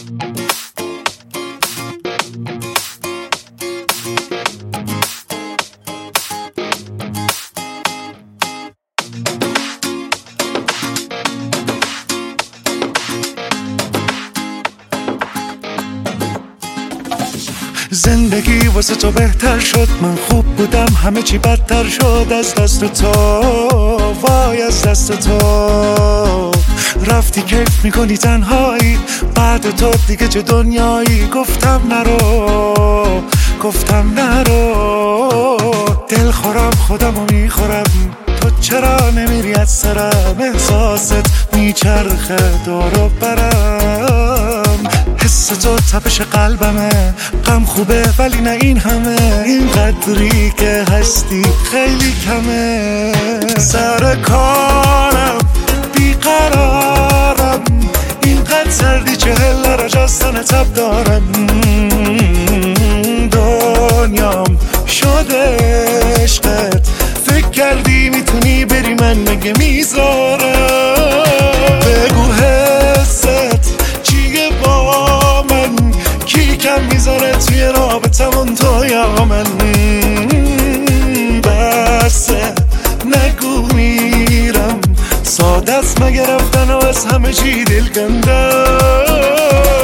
زندگی واسه تو بهتر شد، من خوب بودم همه چی بدتر شد. از دست تو، وای از دست تو رفتی، کیف میکنی تنهایی، بعد تو دیگه چه دنیایی. گفتم نرو، دل خورم خودمو میخورم، تو چرا نمیری از سرم؟ احساست میچرخه دور و برم، حس تو تپش قلبمه، غم خوبه ولی نه این همه، این قدری که هستی خیلی کمه. سر کارم بیقرارم، اینقدر سردی 40 درجه از تن تب دارم، دنیام شده عشقت، فکر کردی میتونی بری من مگه میذارم؟ بگو حست چیه با من، کی کم میذاره توی رابطمون تو یا من؟ بسه نگو میرم، ساده است مگه رفتن و از همه چی دل کندم؟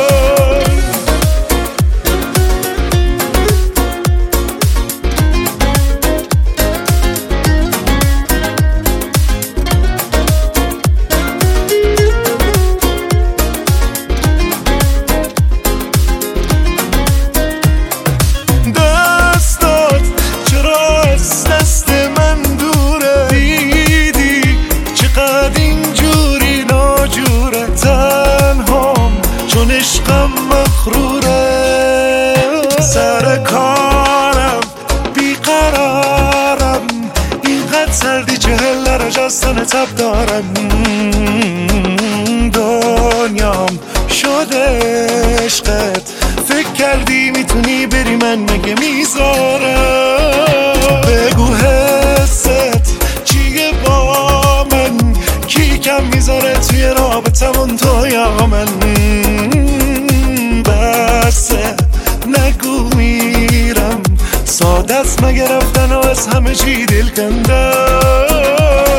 عشقم مخروره، سر کارم بیقرارم، اینقدر سردی 40 درجه از تن تب دارم، دنیام شده عشقت، فکر کردی میتونی بری من مگه میذارم؟ بگو حست چیه با من، کی کم میذاره توی رابطمون تو یا من؟ بسه نگو میرم، ساده است مگه رفتن و از همه چی دل کندم؟